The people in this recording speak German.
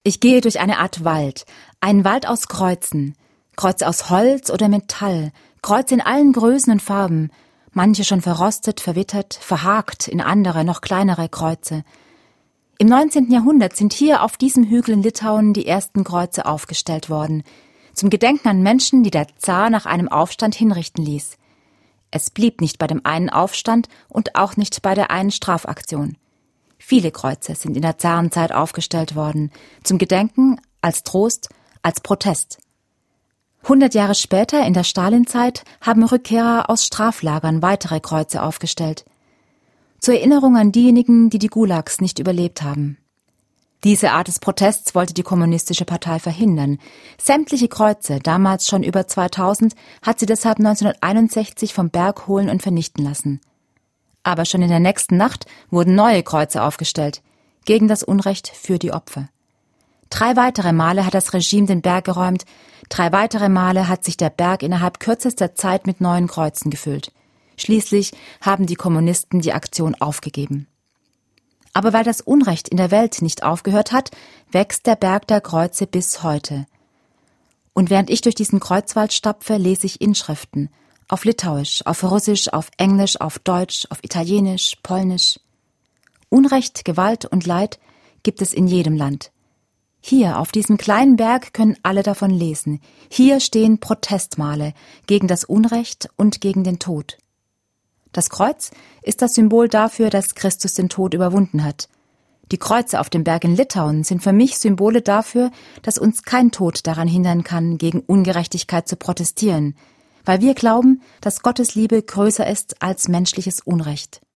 Ich gehe durch eine Art Wald, einen Wald aus Kreuzen, Kreuze aus Holz oder Metall, Kreuze in allen Größen und Farben, manche schon verrostet, verwittert, verhakt in andere, noch kleinere Kreuze. Im 19. Jahrhundert sind hier auf diesem Hügel in Litauen die ersten Kreuze aufgestellt worden, zum Gedenken an Menschen, die der Zar nach einem Aufstand hinrichten ließ. Es blieb nicht bei dem einen Aufstand und auch nicht bei der einen Strafaktion. Viele Kreuze sind in der Zarenzeit aufgestellt worden, zum Gedenken, als Trost, als Protest. 100 Jahre später, in der Stalinzeit, haben Rückkehrer aus Straflagern weitere Kreuze aufgestellt. Zur Erinnerung an diejenigen, die die Gulags nicht überlebt haben. Diese Art des Protests wollte die Kommunistische Partei verhindern. Sämtliche Kreuze, damals schon über 2000, hat sie deshalb 1961 vom Berg holen und vernichten lassen. Aber schon in der nächsten Nacht wurden neue Kreuze aufgestellt, gegen das Unrecht für die Opfer. 3 weitere Male hat das Regime den Berg geräumt, 3 weitere Male hat sich der Berg innerhalb kürzester Zeit mit neuen Kreuzen gefüllt. Schließlich haben die Kommunisten die Aktion aufgegeben. Aber weil das Unrecht in der Welt nicht aufgehört hat, wächst der Berg der Kreuze bis heute. Und während ich durch diesen Kreuzwald stapfe, lese ich Inschriften. Auf Litauisch, auf Russisch, auf Englisch, auf Deutsch, auf Italienisch, Polnisch. Unrecht, Gewalt und Leid gibt es in jedem Land. Hier, auf diesem kleinen Berg, können alle davon lesen. Hier stehen Protestmale gegen das Unrecht und gegen den Tod. Das Kreuz ist das Symbol dafür, dass Christus den Tod überwunden hat. Die Kreuze auf dem Berg in Litauen sind für mich Symbole dafür, dass uns kein Tod daran hindern kann, gegen Ungerechtigkeit zu protestieren, weil wir glauben, dass Gottes Liebe größer ist als menschliches Unrecht.